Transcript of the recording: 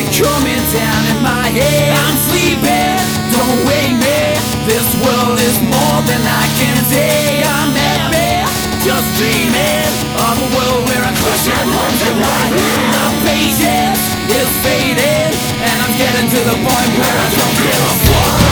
music coming down in my head. I'm sleeping, don't wake me. This world is more than I can say. I'm happy, just dreaming of a world where I'm crushing homes in my head. The patience is fading, and I'm getting to the point where I don't give a fuck.